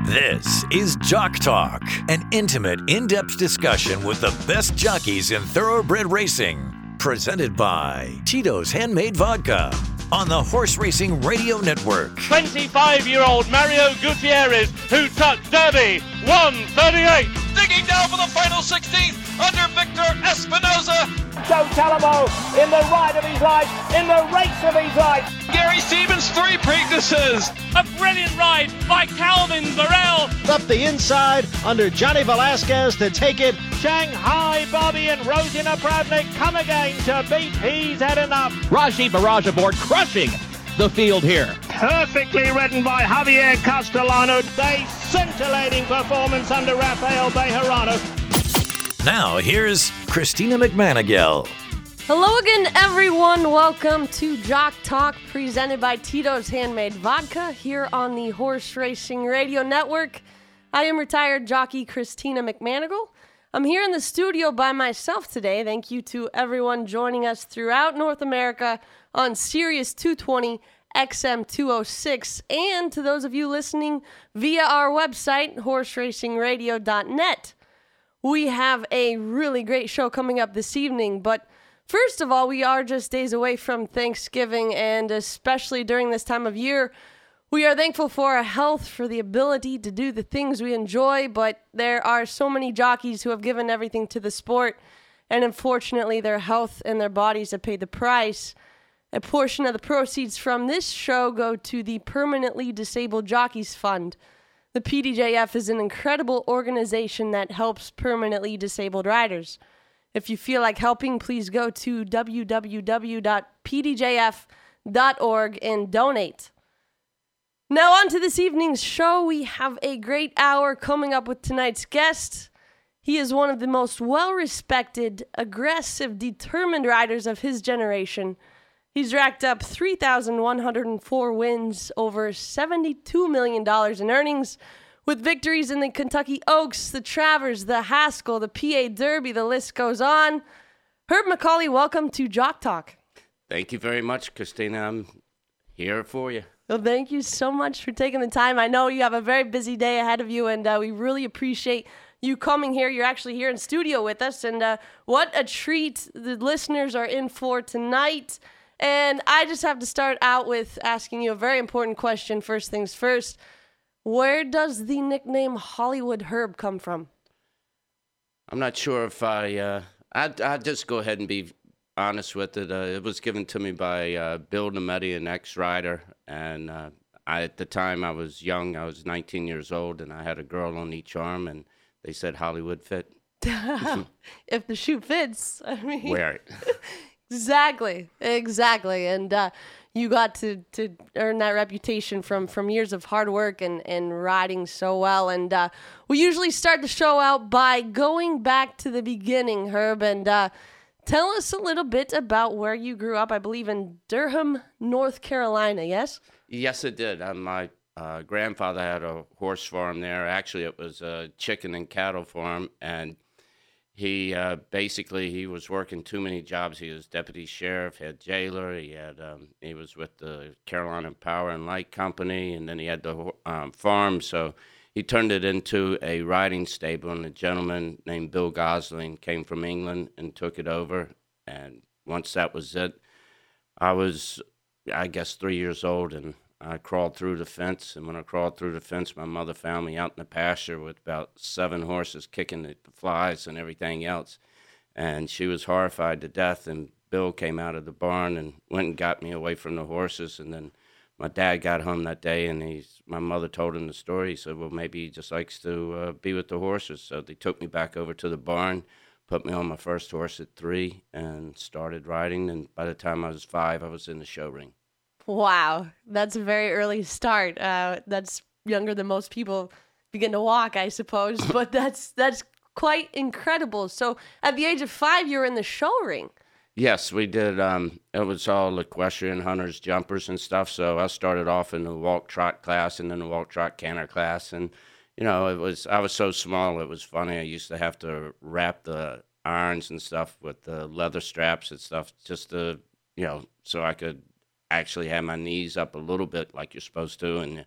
This is Jock Talk, an intimate, in-depth discussion with the best jockeys in thoroughbred racing. Presented by Tito's Handmade Vodka on the Horse Racing Radio Network. 25-year-old Mario Gutierrez, who took Derby 138. Digging down for the final 16th under Victor Espinoza. Joe Talamo in the ride of his life, in the race of his life. Gary Stevens, 3 Preaknesses. A brilliant ride by Calvin Burrell. Up the inside under Johnny Velasquez to take it. Shanghai Bobby and Rosina Pravnik come again to beat He's Had Enough. Raji Barrage aboard, crushing the field here. Perfectly ridden by Javier Castellano. A scintillating performance under Rafael Bejarano. Now, here's Christina McManigal. Hello again, everyone. Welcome to Jock Talk, presented by Tito's Handmade Vodka here on the Horse Racing Radio Network. I am retired jockey Christina McManigal. I'm here in the studio by myself today. Thank you to everyone joining us throughout North America on Sirius 220, XM 206, and to those of you listening via our website, horseracingradio.net. We have a really great show coming up this evening, but first of all, we are just days away from Thanksgiving, and especially during this time of year, we are thankful for our health, for the ability to do the things we enjoy, but there are so many jockeys who have given everything to the sport, and unfortunately, their health and their bodies have paid the price. A portion of the proceeds from this show go to the Permanently Disabled Jockeys Fund. The PDJF is an incredible organization that helps permanently disabled riders. If you feel like helping, please go to www.pdjf.org and donate. Now on to this evening's show. We have a great hour coming up with tonight's guest. He is one of the most well-respected, aggressive, determined riders of his generation. He's racked up 3,104 wins, over $72 million in earnings, with victories in the Kentucky Oaks, the Travers, the Haskell, the PA Derby, the list goes on. Herb McCauley, welcome to Jock Talk. Thank you very much, Christina. I'm here for you. Well, thank you so much for taking the time. I know you have a very busy day ahead of you, and we really appreciate you coming here. You're actually here in studio with us, and what a treat the listeners are in for tonight. And I just have to start out with asking you a very important question. First things first, where does the nickname Hollywood Herb come from? I'm not sure if I'd just go ahead and be honest with it. It was given to me by Bill Nemetti, an ex-rider. And at the time I was young. I was 19 years old, and I had a girl on each arm, and they said Hollywood fit. If the shoe fits, I mean. Wear it. Exactly. And you got to earn that reputation from years of hard work and riding so well. And we usually start the show out by going back to the beginning, Herb, and tell us a little bit about where you grew up, I believe in Durham, North Carolina, yes? Yes, it did. My grandfather had a horse farm there. Actually, it was a chicken and cattle farm, and he basically was working too many jobs. He was deputy sheriff, had jailer. He was with the Carolina Power and Light Company, and then he had the farm. So he turned it into a riding stable. And a gentleman named Bill Gosling came from England and took it over. And once that was it, I was, I guess, 3 years old, and I crawled through the fence, and when I crawled through the fence, my mother found me out in the pasture with about 7 horses kicking the flies and everything else. And she was horrified to death, and Bill came out of the barn and went and got me away from the horses. And then my dad got home that day, and my mother told him the story. He said, well, maybe he just likes to be with the horses. So they took me back over to the barn, put me on my first horse at 3, and started riding. And by the time I was 5, I was in the show ring. Wow, that's a very early start. That's younger than most people begin to walk, I suppose, but that's quite incredible. So at the age of 5, you were in the show ring. Yes, we did. It was all equestrian hunters, jumpers and stuff. So I started off in the walk trot class and then the walk trot canter class. And, you know, I was so small, it was funny. I used to have to wrap the irons and stuff with the leather straps and stuff just to, you know, so I could actually have my knees up a little bit like you're supposed to, and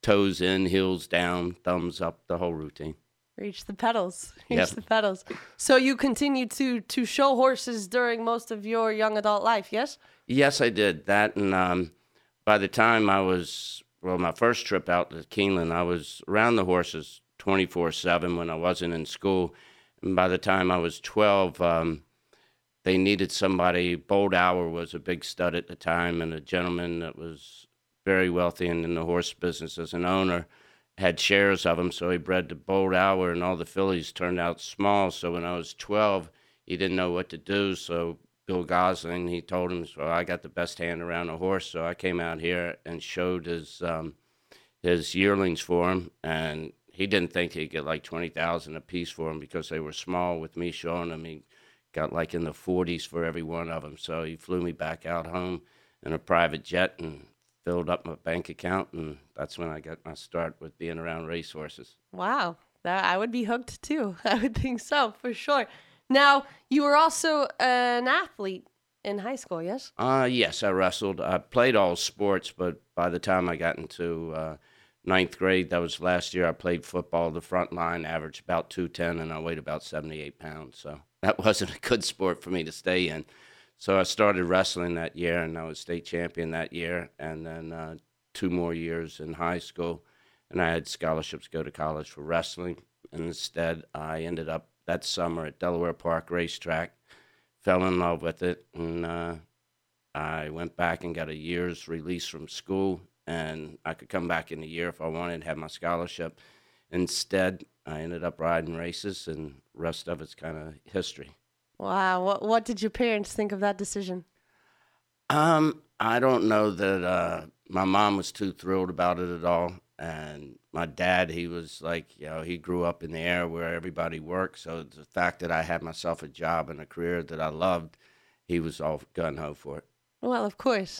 toes in, heels down, thumbs up, the whole routine. Reach the pedals. Yep. The pedals. So you continued to show horses during most of your young adult life, yes? Yes, I did that, and by the time I was my first trip out to Keeneland, I was around the horses 24/7 when I wasn't in school. And by the time I was 12, they needed somebody. Bold Hour was a big stud at the time, and a gentleman that was very wealthy and in the horse business as an owner had shares of them, so he bred the Bold Hour, and all the fillies turned out small. So when I was 12, he didn't know what to do, so Bill Gosling, he told him, so I got the best hand around a horse, so I came out here and showed his yearlings for him, and he didn't think he'd get like $20,000 a piece for them because they were small. With me showing them, he got like in the 40s for every one of them. So he flew me back out home in a private jet and filled up my bank account, and that's when I got my start with being around racehorses. Wow, I would be hooked too. I would think so, for sure. Now, you were also an athlete in high school, yes? Yes, I wrestled. I played all sports, but by the time I got into ninth grade, that was last year, I played football. The front line averaged about 210, and I weighed about 78 pounds. So that wasn't a good sport for me to stay in. So I started wrestling that year, and I was state champion that year, and then 2 more years in high school. And I had scholarships to go to college for wrestling. And instead, I ended up that summer at Delaware Park Racetrack, fell in love with it, and I went back and got a year's release from school, and I could come back in a year if I wanted, have my scholarship. Instead, I ended up riding races, and the rest of it's kind of history. Wow. What did your parents think of that decision? I don't know that my mom was too thrilled about it at all. And my dad, he was like, he grew up in the era where everybody worked. So the fact that I had myself a job and a career that I loved, he was all gung-ho for it. Well, of course.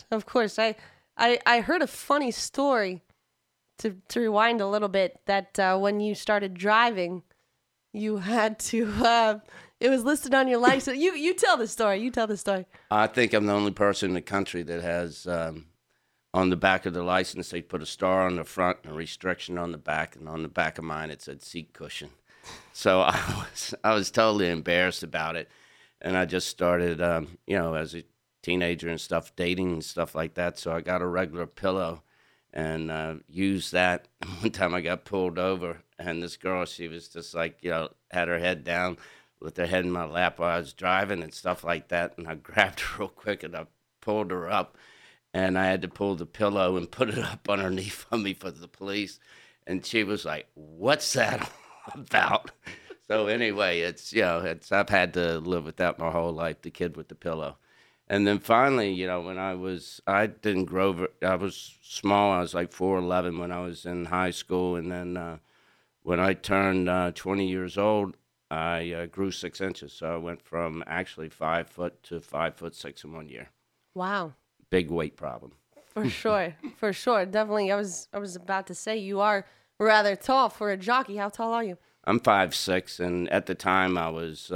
I heard a funny story, to rewind a little bit, that when you started driving, you had to, it was listed on your license. You tell the story. I think I'm the only person in the country that has, on the back of the license, they put a star on the front and a restriction on the back, and on the back of mine it said seat cushion. So I was totally embarrassed about it, and I just started, as a teenager and stuff, dating and stuff like that. So I got a regular pillow and used that. One time I got pulled over, and this girl, she was just like, had her head down, with her head in my lap while I was driving and stuff like that, and I grabbed her real quick and I pulled her up. And I had to pull the pillow and put it up underneath of me for the police. And she was like, "What's that about?" So anyway, I've had to live with that my whole life, the kid with the pillow. And then finally, when I didn't grow, I was small. I was like 4'11" when I was in high school. And then when I turned 20 years old, I grew 6 inches. So I went from actually 5 foot to 5'6" in 1 year. Wow. Big weight problem. For sure. Definitely. I was about to say, you are rather tall for a jockey. How tall are you? I'm 5'6", and at the time I was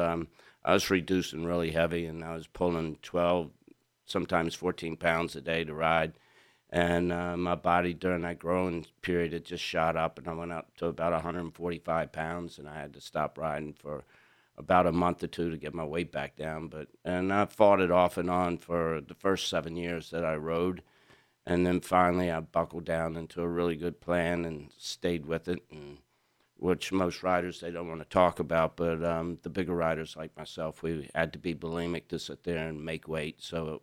reducing really heavy, and I was pulling 12, sometimes 14 pounds a day to ride. And my body during that growing period, it just shot up, and I went up to about 145 pounds, and I had to stop riding for about a month or 2 to get my weight back down. And I fought it off and on for the first 7 years that I rode. And then finally I buckled down into a really good plan and stayed with it, and which most riders, they don't want to talk about. But the bigger riders like myself, we had to be bulimic to sit there and make weight. So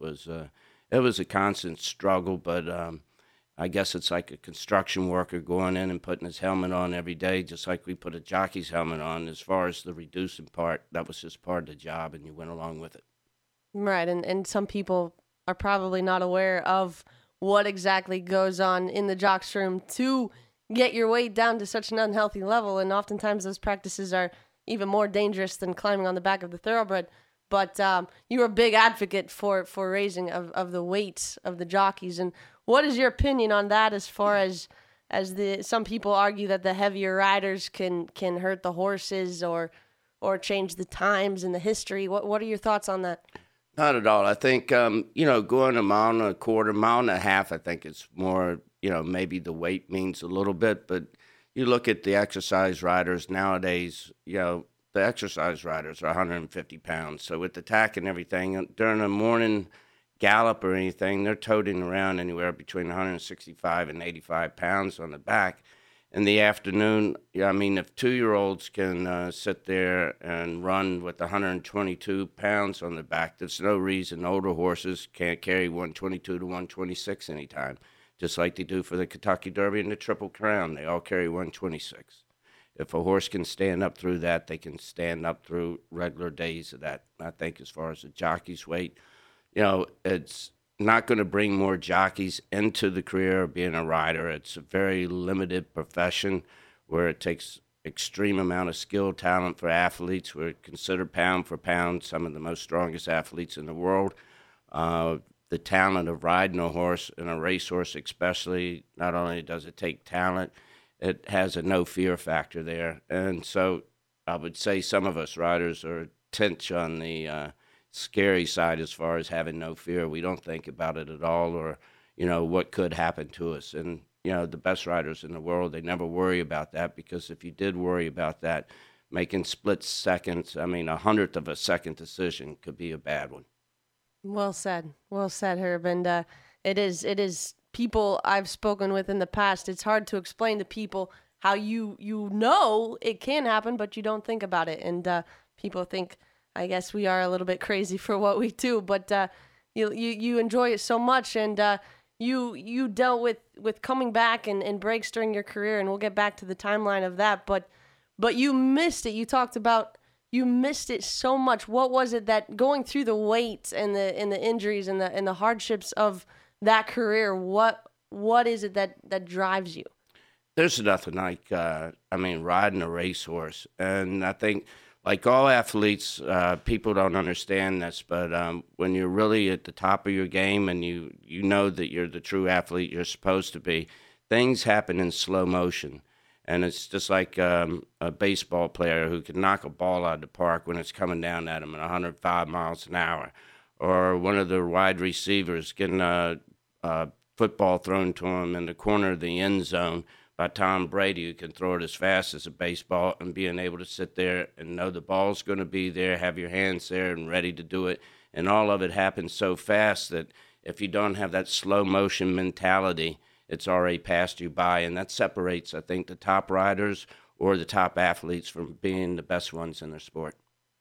it was a constant struggle, but I guess it's like a construction worker going in and putting his helmet on every day, just like we put a jockey's helmet on. As far as the reducing part, that was just part of the job, and you went along with it. Right, and some people are probably not aware of what exactly goes on in the jock's room to get your weight down to such an unhealthy level, and oftentimes those practices are even more dangerous than climbing on the back of the thoroughbred. But you're a big advocate for raising of the weight of the jockeys. And what is your opinion on that, as far as some people argue that the heavier riders can hurt the horses or change the times and the history? What are your thoughts on that? Not at all. I think, going a mile and a quarter, mile and a half, I think it's more, maybe the weight means a little bit. But you look at the exercise riders nowadays, the exercise riders are 150 pounds. So with the tack and everything, during a morning gallop or anything, they're toting around anywhere between 165 and 85 pounds on the back. In the afternoon, if 2-year-olds can sit there and run with 122 pounds on the back, there's no reason older horses can't carry 122 to 126 anytime, just like they do for the Kentucky Derby and the Triple Crown. They all carry 126. If a horse can stand up through that, they can stand up through regular days of that. I think as far as the jockey's weight, it's not going to bring more jockeys into the career of being a rider. It's a very limited profession where it takes extreme amount of skill, talent for athletes. We're considered pound for pound some of the most strongest athletes in the world. The talent of riding a horse, and a racehorse especially, not only does it take talent, it has a no fear factor there. And so I would say some of us riders are a tinge on the scary side as far as having no fear. We don't think about it at all, or what could happen to us. And the best riders in the world, they never worry about that, because if you did worry about that, making split seconds, a 100th of a second decision could be a bad one. Well said, Herb. And it is people I've spoken with in the past, it's hard to explain to people how you know it can happen, but you don't think about it. And people think, I guess we are a little bit crazy for what we do, but you enjoy it so much, and you dealt with coming back and breaks during your career, and we'll get back to the timeline of that. But you missed it. You talked about you missed it so much. What was it that going through the weight and the injuries and the hardships of that career? What is it that drives you? There's nothing like riding a racehorse, and I think, like all athletes, people don't understand this, but when you're really at the top of your game and you know that you're the true athlete you're supposed to be, things happen in slow motion. And it's just like a baseball player who can knock a ball out of the park when it's coming down at him at 105 miles an hour, or one of the wide receivers getting a football thrown to him in the corner of the end zone by Tom Brady, who can throw it as fast as a baseball, and being able to sit there and know the ball's going to be there, have your hands there and ready to do it. And all of it happens so fast that if you don't have that slow motion mentality, it's already passed you by. And that separates, I think, the top riders or the top athletes from being the best ones in their sport.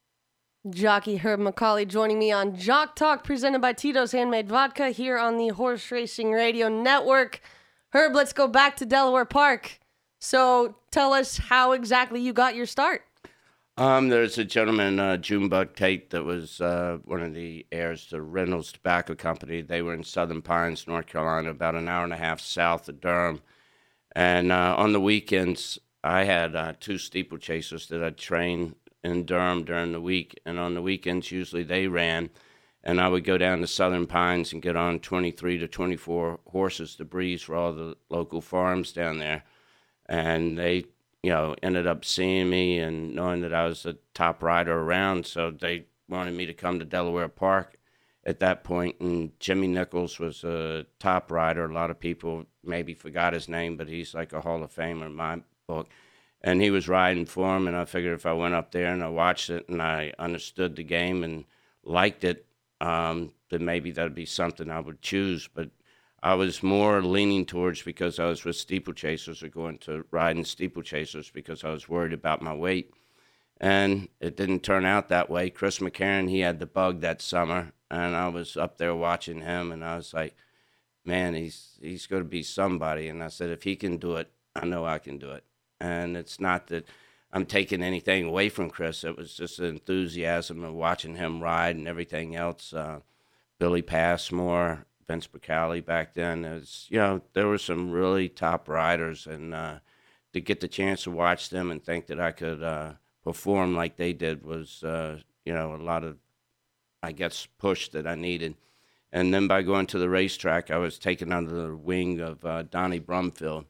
Jockey Herb McCauley joining me on Jock Talk, presented by Tito's Handmade Vodka here on the Horse Racing Radio Network. Herb, let's go back to Delaware Park. So tell us how exactly you got your start. There's a gentleman, Junebug Tate, that was one of the heirs to Reynolds Tobacco Company. They were in Southern Pines, North Carolina, about an hour and a half south of Durham. And on the weekends, I had 2 steeplechasers that I'd train in Durham during the week. And on the weekends, usually they ran. And I would go down to Southern Pines and get on 23 to 24 horses to breeze for all the local farms down there. And they, ended up seeing me and knowing that I was the top rider around. So they wanted me to come to Delaware Park at that point. And Jimmy Nichols was a top rider. A lot of people maybe forgot his name, but he's like a Hall of Famer in my book. And he was riding for him. And I figured if I went up there and I watched it and I understood the game and liked it, then maybe that'd be something I would choose. But I was more leaning towards, because I was with steeplechasers, or going to riding steeplechasers, because I was worried about my weight. And it didn't turn out that way. Chris McCarron, he had the bug that summer, and I was up there watching him, and I was like, man, he's going to be somebody. And I said, if he can do it, I know I can do it. And it's not that I'm taking anything away from Chris. It was just the enthusiasm of watching him ride and everything else. Billy Passmore, Vince Bracali back then. There were some really top riders, and to get the chance to watch them and think that I could perform like they did was, a lot of, I guess, push that I needed. And then by going to the racetrack, I was taken under the wing of Donnie Brumfield.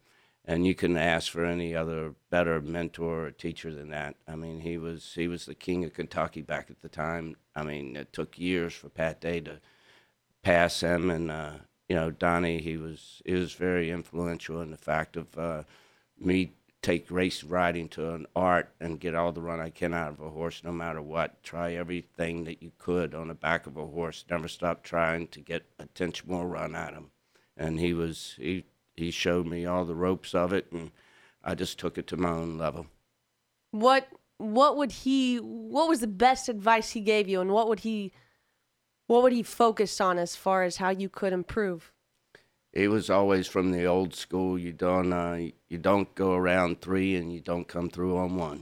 And you couldn't ask for any other better mentor or teacher than that. I mean, he was the king of Kentucky back at the time. I mean, it took years for Pat Day to pass him, and Donnie, he was very influential in the fact of me take race riding to an art and get all the run I can out of a horse, no matter what. Try everything that you could on the back of a horse. Never stop trying to get a tenth more run at him. And he showed me all the ropes of it, and I just took it to my own level. What was the best advice he gave you, and what would he focus on as far as how you could improve? He was always from the old school. You don't go around 3 and you don't come through on 1.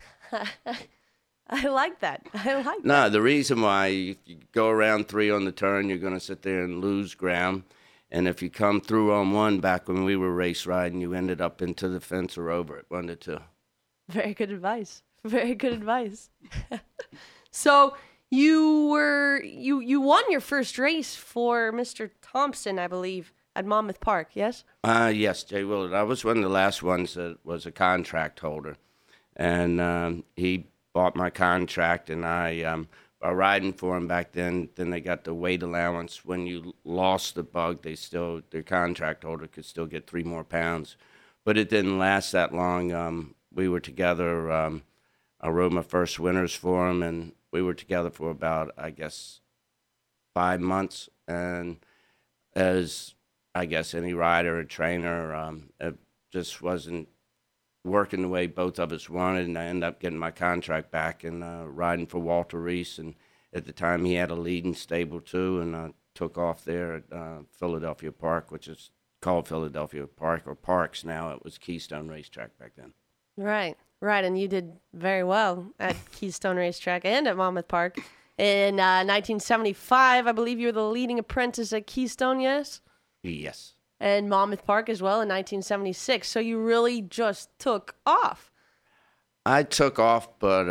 I like that. No, the reason why, if you go around 3 on the turn, you're going to sit there and lose ground. And if you come through on 1, back when we were race riding, you ended up into the fence or over it, 1 to 2. Very good advice. Very good advice. So you won your first race for Mr. Thompson, I believe, at Monmouth Park, yes? Yes, Jay Willard. I was one of the last ones that was a contract holder. And he bought my contract, and I riding for him back then they got the weight allowance. When you lost the bug, their contract holder could still get 3 more pounds. But it didn't last that long. We were together. I rode my first winters for him, and we were together for about, I guess, 5 months. And as, I guess, any rider or trainer, it just wasn't working the way both of us wanted, and I ended up getting my contract back and riding for Walter Reese. And at the time, he had a leading stable too, and I took off there at Philadelphia Park, which is called Philadelphia Park, or Parks now. It was Keystone Racetrack back then. Right, and you did very well at Keystone Racetrack and at Monmouth Park. In 1975, I believe you were the leading apprentice at Keystone, yes? Yes. And Monmouth Park as well in 1976. So you really just took off. I took off, but,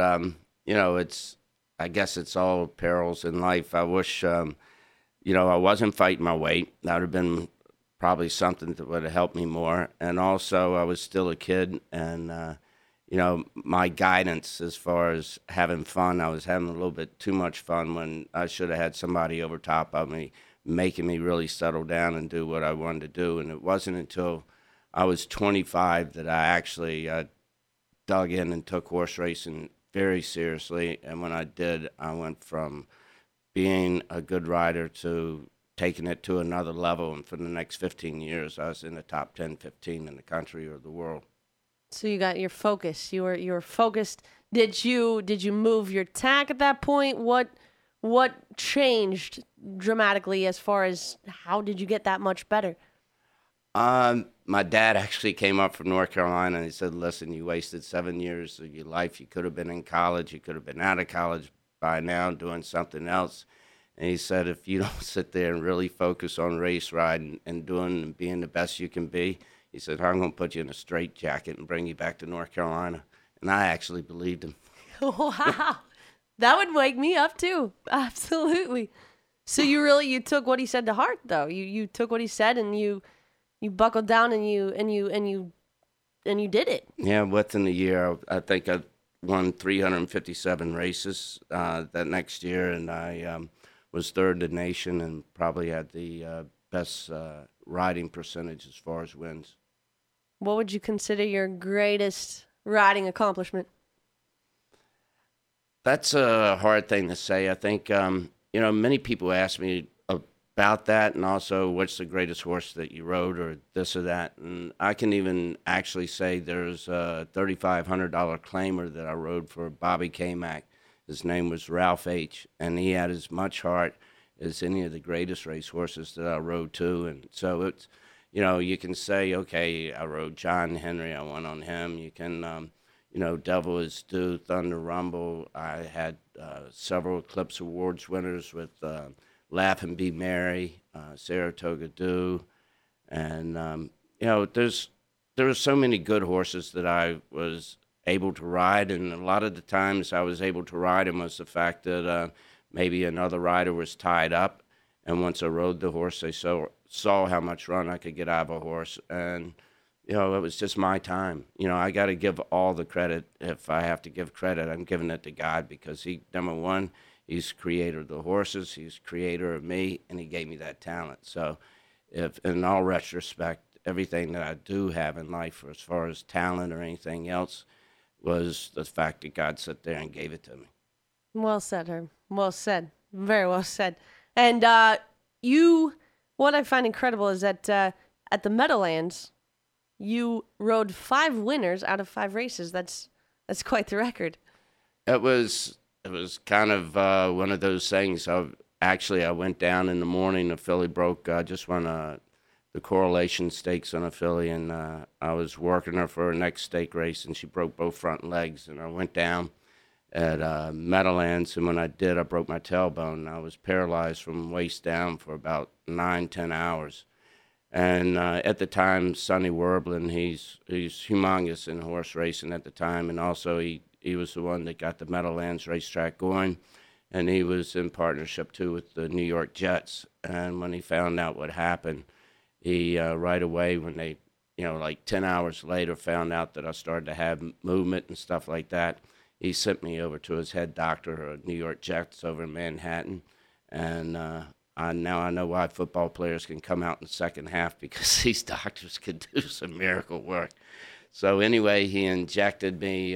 I guess it's all perils in life. I wish, I wasn't fighting my weight. That would have been probably something that would have helped me more. And also, I was still a kid, and, my guidance as far as having fun, I was having a little bit too much fun when I should have had somebody over top of me, making me really settle down and do what I wanted to do. And it wasn't until I was 25 that I actually dug in and took horse racing very seriously. And when I did, I went from being a good rider to taking it to another level. And for the next 15 years, I was in the top 10, 15 in the country or the world. So you got your focus. You were focused. Did you move your tack at that point? What changed dramatically as far as how did you get that much better? My dad actually came up from North Carolina, and he said, listen, you wasted 7 years of your life. You could have been in college. You could have been out of college by now doing something else. And he said, if you don't sit there and really focus on race riding and doing and being the best you can be, he said, I'm going to put you in a straitjacket and bring you back to North Carolina. And I actually believed him. Wow. That would wake me up too. Absolutely. So you took what he said to heart, though. You took what he said and you buckled down and you did it. Yeah, within a year, I think I won 357 races that next year, and I was third in the nation and probably had the best riding percentage as far as wins. What would you consider your greatest riding accomplishment? That's a hard thing to say. I think, many people ask me about that, and also what's the greatest horse that you rode or this or that. And I can even actually say there's a $3,500 claimer that I rode for Bobby K-Mac. His name was Ralph H., and he had as much heart as any of the greatest race horses that I rode too. And so it's, you can say, okay, I rode John Henry, I won on him. You can, Devil is Due, Thunder Rumble. I had several Eclipse Awards winners with Laugh and Be Merry, Saratoga Dew. And, there were so many good horses that I was able to ride. And a lot of the times I was able to ride them was the fact that maybe another rider was tied up. And once I rode the horse, they saw how much run I could get out of a horse. And, it was just my time. I got to give all the credit. If I have to give credit, I'm giving it to God, because he, number one, he's creator of the horses, he's creator of me, and he gave me that talent. So if, in all retrospect, everything that I do have in life, as far as talent or anything else, was the fact that God sat there and gave it to me. Well said, Herb. Well said. Very well said. And what I find incredible is that at the Meadowlands, you rode 5 winners out of 5 races. That's quite the record. It was kind of one of those things. I went down in the morning. The filly broke. I just won the Correlation Stakes on a filly, and I was working her for her next stake race, and she broke both front legs. And I went down at Meadowlands, and when I did, I broke my tailbone. I was paralyzed from waist down for about 9-10 hours. And at the time, Sonny Werblin, he's humongous in horse racing at the time, and also he was the one that got the Meadowlands racetrack going, and he was in partnership too with the New York Jets. And when he found out what happened, he right away, when they, like 10 hours later, found out that I started to have movement and stuff like that, he sent me over to his head doctor, New York Jets over in Manhattan, and now I know why football players can come out in the second half, because these doctors can do some miracle work. So anyway, he injected me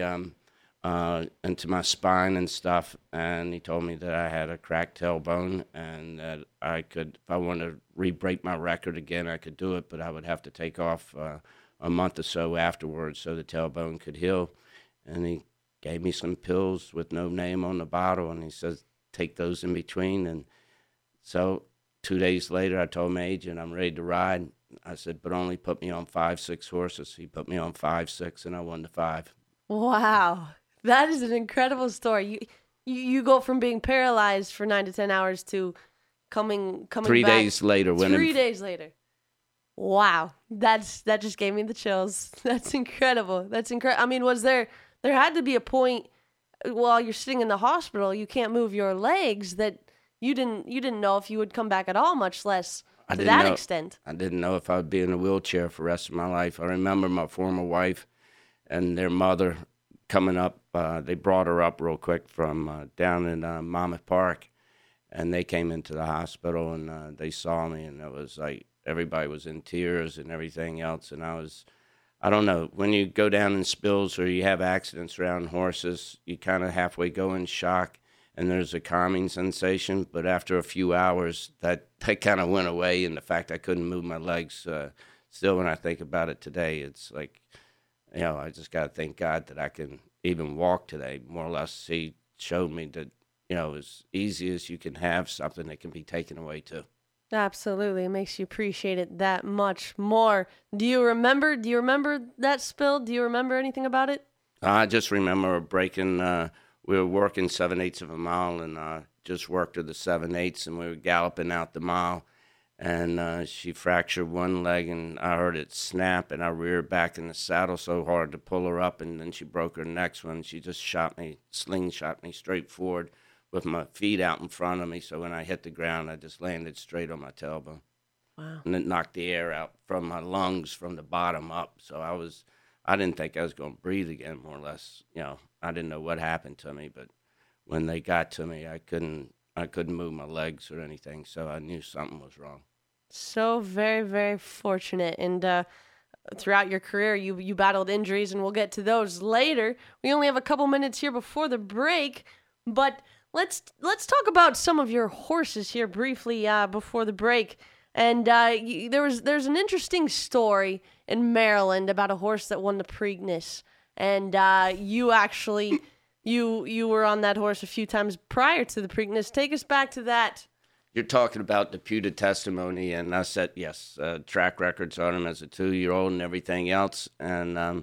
into my spine and stuff, and he told me that I had a cracked tailbone, and that I could, if I wanted to re-break my record again, I could do it, but I would have to take off a month or so afterwards so the tailbone could heal. And he gave me some pills with no name on the bottle, and he says, take those in between. And so 2 days later, I told my agent, I'm ready to ride. I said, but only put me on 5-6 horses. He put me on 5-6, and I won the 5. Wow. That is an incredible story. You go from being paralyzed for 9 to 10 hours to coming 3 back days later. 3 days later. Wow. That just gave me the chills. That's incredible. That's incredible. I mean, was there had to be a point while you're sitting in the hospital, you can't move your legs, that you didn't know if you would come back at all, much less to that extent. I didn't know if I would be in a wheelchair for the rest of my life. I remember my former wife and their mother coming up. They brought her up real quick from down in Monmouth Park, and they came into the hospital, and they saw me, and it was like everybody was in tears and everything else. And I don't know, when you go down in spills or you have accidents around horses, you kind of halfway go in shock, and there's a calming sensation. But after a few hours, that kind of went away, and the fact I couldn't move my legs, still when I think about it today, it's like, I just got to thank God that I can even walk today, more or less. He showed me that, as easy as you can have something that can be taken away too. Absolutely. It makes you appreciate it that much more. Do you remember that spill? Do you remember anything about it? I just remember breaking, we were working 7/8 of a mile, and just worked to the 7/8, and we were galloping out the mile, and she fractured one leg, and I heard it snap, and I reared back in the saddle so hard to pull her up, and then she broke her next one. She just slingshot me straight forward with my feet out in front of me, so when I hit the ground, I just landed straight on my tailbone. Wow. And it knocked the air out from my lungs from the bottom up. So I didn't think I was going to breathe again, more or less. I didn't know what happened to me, but when they got to me, I couldn't move my legs or anything, so I knew something was wrong. So very, very fortunate. And throughout your career, you battled injuries, and we'll get to those later. We only have a couple minutes here before the break, but let's talk about some of your horses here briefly before the break. And there's an interesting story in Maryland about a horse that won the Preakness, and you actually you were on that horse a few times prior to the Preakness. Take us back to that. You're talking about deputed testimony, and I said yes, track records on him as a 2-year-old and everything else. And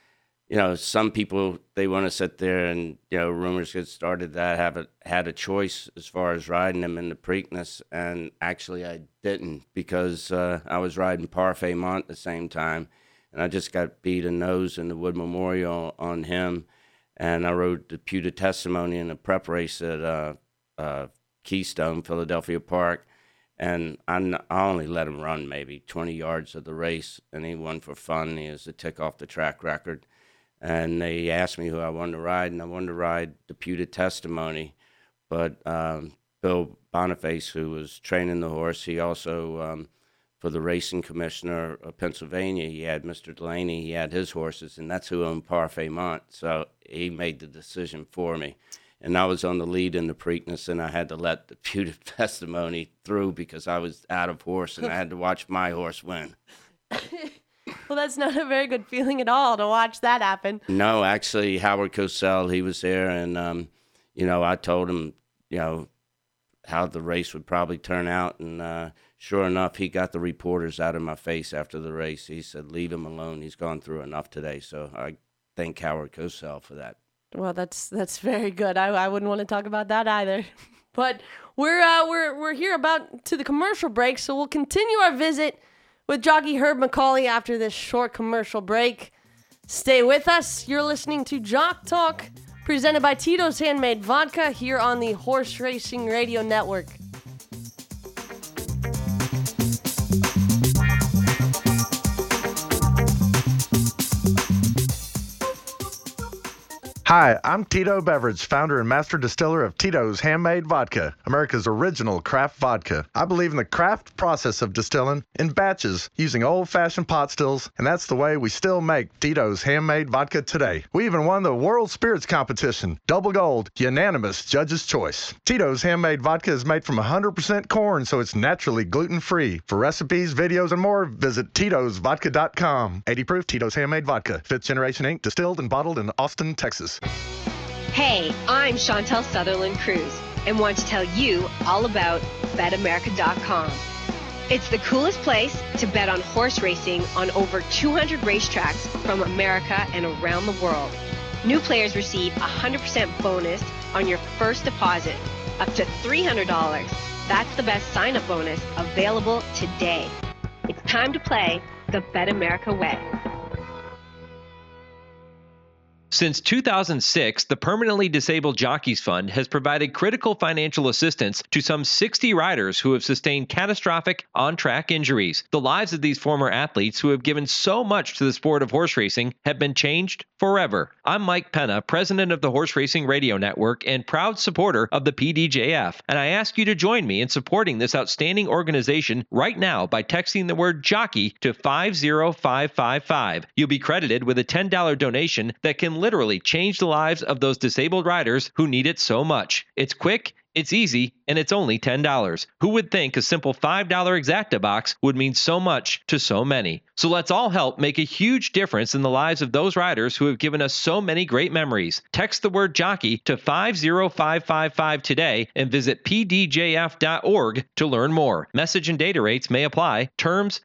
some people, they want to sit there and rumors get started that I haven't had a choice as far as riding him in the Preakness, and actually I didn't, because I was riding Parfait Mont at the same time, and I just got beat a nose in the Wood Memorial on him, and I rode deputed testimony in a prep race at Keystone, Philadelphia Park, And I only let him run maybe 20 yards of the race, and he won for fun. He has a tick-off-the-track record. And they asked me who I wanted to ride, and I wanted to ride Deputed Testimony. But Bill Boniface, who was training the horse, he also, for the racing commissioner of Pennsylvania, he had Mr. Delaney, he had his horses, and that's who owned Parfait-Mont. So he made the decision for me. And I was on the lead in the Preakness, and I had to let Deputed Testimony through because I was out of horse, and I had to watch my horse win. Well, that's not a very good feeling at all to watch that happen. No, actually, Howard Cosell, he was there, and, I told him, how the race would probably turn out, and sure enough, he got the reporters out of my face after the race. He said, leave him alone. He's gone through enough today, so I thank Howard Cosell for that. Well, that's very good. I wouldn't want to talk about that either. But we're here about to the commercial break, so we'll continue our visit with jockey Herb McCauley after this short commercial break. Stay with us. You're listening to Jock Talk, presented by Tito's Handmade Vodka here on the Horse Racing Radio Network. Hi, I'm Tito Beverage, founder and master distiller of Tito's Handmade Vodka, America's original craft vodka. I believe in the craft process of distilling in batches using old-fashioned pot stills, and that's the way we still make Tito's Handmade Vodka today. We even won the World Spirits Competition, double gold, unanimous judge's choice. Tito's Handmade Vodka is made from 100% corn, so it's naturally gluten-free. For recipes, videos, and more, visit Tito'sVodka.com. 80 proof Tito's Handmade Vodka, 5th Generation Inc., distilled and bottled in Austin, Texas. Hey, I'm Chantel Sutherland Cruz and want to tell you all about BetAmerica.com. It's the coolest place to bet on horse racing on over 200 racetracks from America and around the world. New players receive a 100% bonus on your first deposit, up to $300. That's the best sign-up bonus available today. It's time to play the BetAmerica way. Since 2006, the Permanently Disabled Jockeys Fund has provided critical financial assistance to some 60 riders who have sustained catastrophic on-track injuries. The lives of these former athletes who have given so much to the sport of horse racing have been changed forever. I'm Mike Penna, president of the Horse Racing Radio Network and proud supporter of the PDJF, and I ask you to join me in supporting this outstanding organization right now by texting the word jockey to 50555. You'll be credited with a $10 donation that can literally change the lives of those disabled riders who need it so much. It's quick, it's easy, and it's only $10. Who would think a simple $5 Exacta box would mean so much to so many? So let's all help make a huge difference in the lives of those riders who have given us so many great memories. Text the word jockey to 50555 today and visit pdjf.org to learn more. Message and data rates may apply. Terms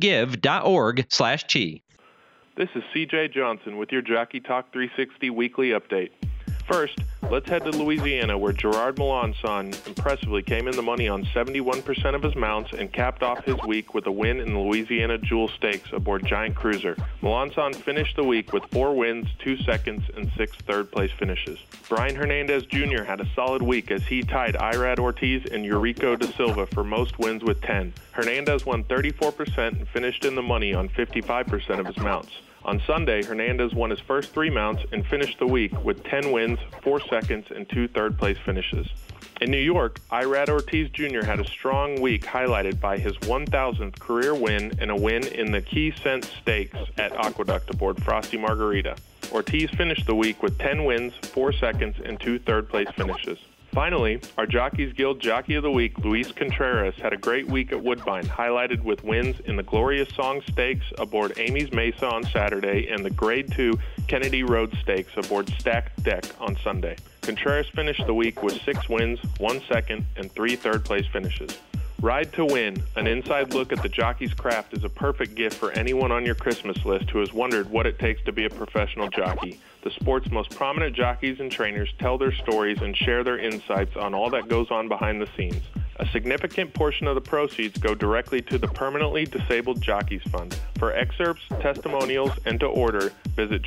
mgive.org/T. This is CJ Johnson with your Jockey Talk 360 weekly update. First, let's head to Louisiana, where Gerard Melanson impressively came in the money on 71% of his mounts and capped off his week with a win in the Louisiana Jewel Stakes aboard Giant Cruiser. Melanson finished the week with 4 wins, 2 seconds, and 6 third-place finishes. Brian Hernandez Jr. had a solid week as he tied Irad Ortiz and Eurico da Silva for most wins with 10. Hernandez won 34% and finished in the money on 55% of his mounts. On Sunday, Hernandez won his first 3 mounts and finished the week with 10 wins, 4 seconds, and 2 third-place finishes. In New York, Irad Ortiz Jr. had a strong week highlighted by his 1,000th career win and a win in the Key Cent Stakes at Aqueduct aboard Frosty Margarita. Ortiz finished the week with 10 wins, 4 seconds, and 2 third-place finishes. Finally, our Jockeys Guild Jockey of the Week, Luis Contreras, had a great week at Woodbine, highlighted with wins in the Glorious Song Stakes aboard Amy's Mesa on Saturday and the Grade 2 Kennedy Road Stakes aboard Stacked Deck on Sunday. Contreras finished the week with 6 wins, 1 second, and 3 third-place finishes. Ride to Win, an inside look at the jockey's craft, is a perfect gift for anyone on your Christmas list who has wondered what it takes to be a professional jockey. The sport's most prominent jockeys and trainers tell their stories and share their insights on all that goes on behind the scenes. A significant portion of the proceeds go directly to the Permanently Disabled Jockeys Fund. For excerpts, testimonials, and to order, visit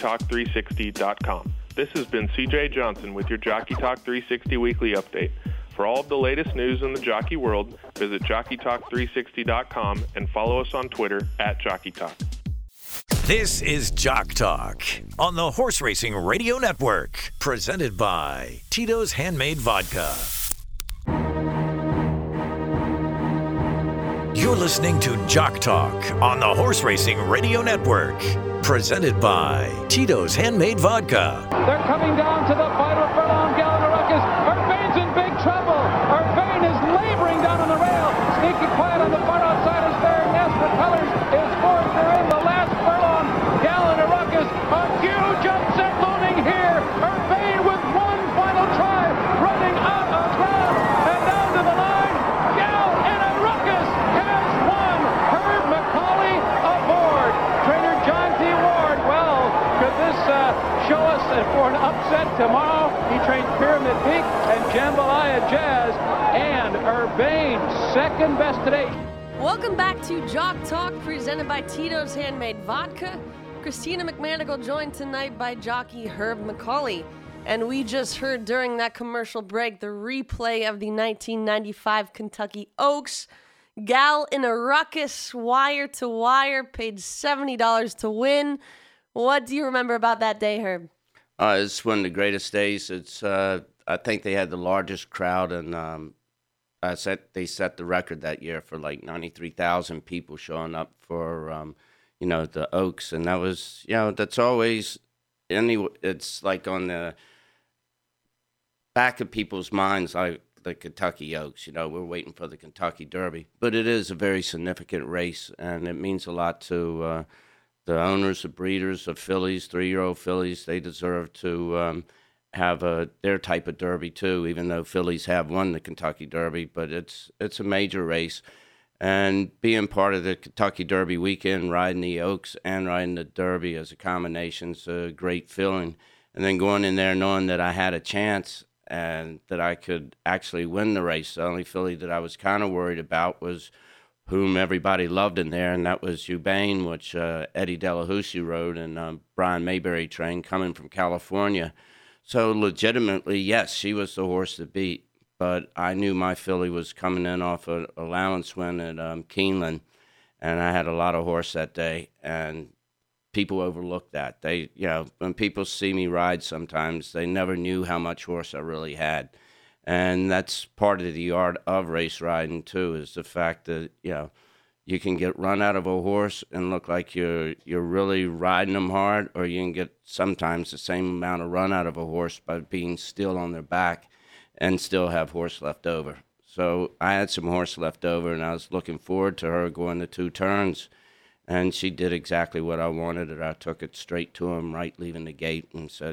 JockeyTalk360.com. This has been CJ Johnson with your Jockey Talk 360 Weekly Update. For all of the latest news in the jockey world, visit JockeyTalk360.com and follow us on Twitter @JockeyTalk. This is Jock Talk on the Horse Racing Radio Network, presented by Tito's Handmade Vodka. You're listening to Jock Talk on the Horse Racing Radio Network, presented by Tito's Handmade Vodka. They're coming down to the final furlong. Gallagher-Ruckus. Urbain's in big trouble. Urbain is laboring down on the rail. Sneaky quiet on the far outside is there. Nestor Colors is fourth. They're in the last furlong. Gallagher-Ruckus. A huge upset looming here. Urbain with one final try. Running out of ground and down to the line. Gallagher-Ruckus has won. Herb McCauley aboard. Trainer John T. Ward. Well, could this show us for an upset tomorrow? He trains Pyramid Peak and Jambalaya Jazz, and Urbain second best today. Welcome back to Jock Talk, presented by Tito's Handmade Vodka. Christina McManigal joined tonight by jockey Herb McCauley. And we just heard during that commercial break the replay of the 1995 Kentucky Oaks. Gal in a ruckus, wire to wire, paid $70 to win. What do you remember about that day, Herb? It's one of the greatest days. It's I think they had the largest crowd, and they set the record that year for like 93,000 people showing up for the Oaks, and that was that's always it's like on the back of people's minds, like the Kentucky Oaks. We're waiting for the Kentucky Derby, but it is a very significant race, and it means a lot to the owners, the breeders of fillies, 3-year-old fillies. They deserve to have their type of Derby too, even though fillies have won the Kentucky Derby. But it's a major race, and being part of the Kentucky Derby weekend, riding the Oaks and riding the Derby as a combination is a great feeling. And then going in there knowing that I had a chance and that I could actually win the race. The only filly that I was kind of worried about was whom everybody loved in there, and that was Urbane, which Eddie Delahousie rode, and Brian Mayberry trained, coming from California. So legitimately, yes, she was the horse to beat, but I knew my filly was coming in off an allowance win at Keeneland, and I had a lot of horse that day, and people overlook that. They, when people see me ride sometimes, they never knew how much horse I really had. And that's part of the art of race riding too, is the fact that you can get run out of a horse and look like you're really riding them hard, or you can get sometimes the same amount of run out of a horse by being still on their back and still have horse left over. So I had some horse left over, and I was looking forward to her going the 2 turns, and she did exactly what I wanted. And I took it straight to him right leaving the gate and said,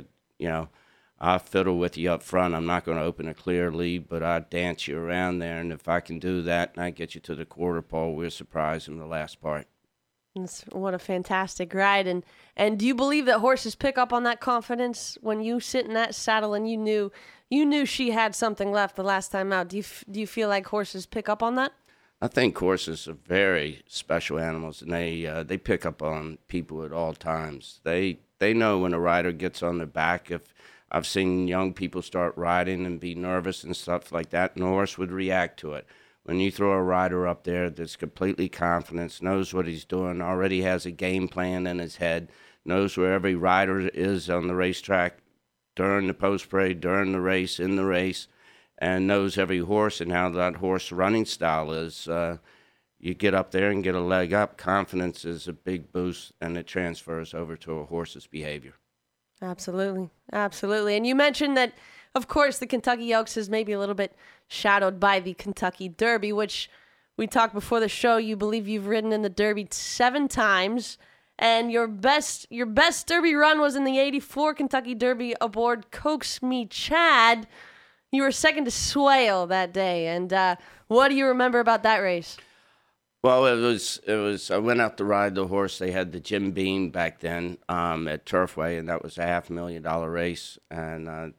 I'll fiddle with you up front. I'm not going to open a clear lead, but I'll dance you around there. And if I can do that and I get you to the quarter pole, we'll surprise in the last part. What a fantastic ride. And do you believe that horses pick up on that confidence when you sit in that saddle and you knew she had something left the last time out? Do you feel like horses pick up on that? I think horses are very special animals, and they pick up on people at all times. They know when a rider gets on their back. If I've seen young people start riding and be nervous and stuff like that, and the horse would react to it. When you throw a rider up there that's completely confident, knows what he's doing, already has a game plan in his head, knows where every rider is on the racetrack during the post parade, during the race, in the race, and knows every horse and how that horse running style is, you get up there and get a leg up. Confidence is a big boost, and it transfers over to a horse's behavior. Absolutely. And you mentioned that, of course, the Kentucky Oaks is maybe a little bit shadowed by the Kentucky Derby, which we talked before the show. You believe you've ridden in the Derby 7 times, and your best Derby run was in the '84 Kentucky Derby aboard Coax Me Chad. You were second to Swale that day, and what do you remember about that race? Well, it was. I went out to ride the horse. They had the Jim Beam back then at Turfway, and that was a $500,000 race. And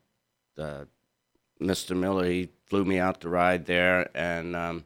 Mr. Miller, he flew me out to ride there, and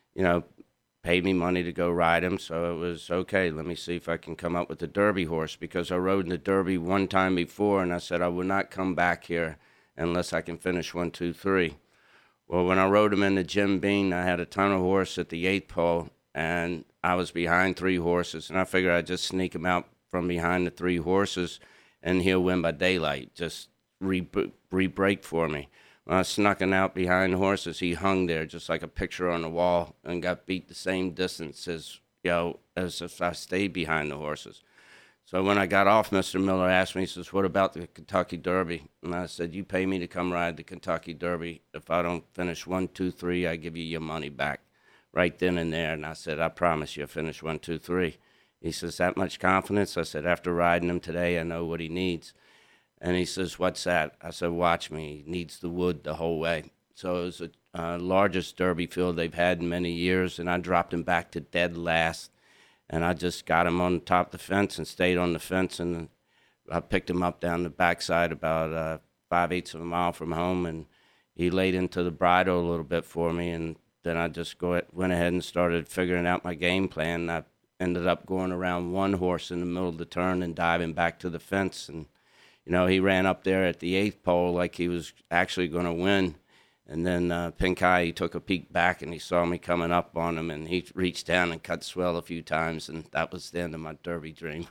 paid me money to go ride him. So it was okay. Let me see if I can come up with a Derby horse, because I rode in the Derby one time before, and I said I would not come back here unless I can finish 1, 2, 3. Well, when I rode him into Jim Beam, I had a ton of horse at the 8th pole, and I was behind 3 horses, and I figured I'd just sneak him out from behind the 3 horses, and he'll win by daylight, just re-break for me. When I snuck him out behind the horses, he hung there just like a picture on the wall and got beat the same distance as if I stayed behind the horses. So when I got off, Mr. Miller asked me, he says, what about the Kentucky Derby? And I said, you pay me to come ride the Kentucky Derby. If I don't finish 1, 2, 3, I give you your money back right then and there. And I said, I promise you I'll finish 1, 2, 3. He says, that much confidence? I said, after riding him today, I know what he needs. And he says, what's that? I said, watch me. He needs the wood the whole way. So it was the largest Derby field they've had in many years, and I dropped him back to dead last. And I just got him on top of the fence and stayed on the fence, and I picked him up down the backside about 5/8 of a mile from home, and he laid into the bridle a little bit for me, and then I just went ahead and started figuring out my game plan. I ended up going around one horse in the middle of the turn and diving back to the fence, and he ran up there at the 8th pole like he was actually going to win. And then Pink Eye, he took a peek back, and he saw me coming up on him, and he reached down and cut swell a few times, and that was the end of my Derby dream.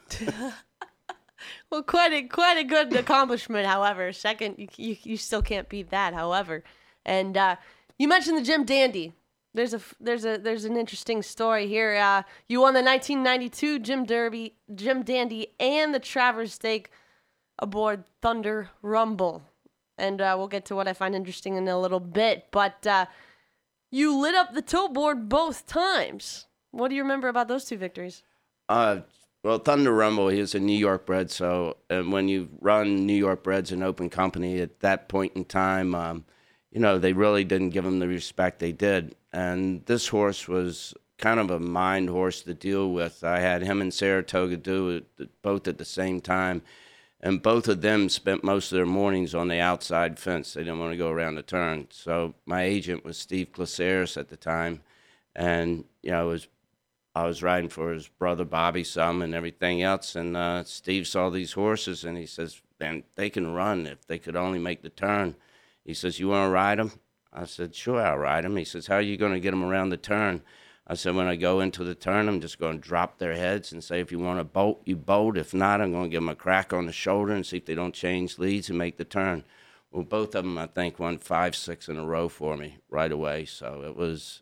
Well, quite a good accomplishment. However, second, you still can't beat that. However, and you mentioned the Jim Dandy. There's an interesting story here. You won the 1992 Jim Dandy, and the Travers Stake aboard Thunder Rumble. And we'll get to what I find interesting in a little bit. But you lit up the tote board both times. What do you remember about those 2 victories? Well, Thunder Rumble, he was a New York bred. So when you run New York breds in open company at that point in time, they really didn't give him the respect they did. And this horse was kind of a mind horse to deal with. I had him and Saratoga do it both at the same time. And both of them spent most of their mornings on the outside fence. They didn't want to go around the turn. So my agent was Steve Glaceris at the time. And, I was riding for his brother Bobby some and everything else. And Steve saw these horses, and he says, man, they can run if they could only make the turn. He says, you want to ride them? I said, sure, I'll ride them. He says, how are you going to get them around the turn? I said, when I go into the turn, I'm just going to drop their heads and say, if you want to bolt, you bolt. If not, I'm going to give them a crack on the shoulder and see if they don't change leads and make the turn. Well, both of them, I think, won 5, 6 in a row for me right away. So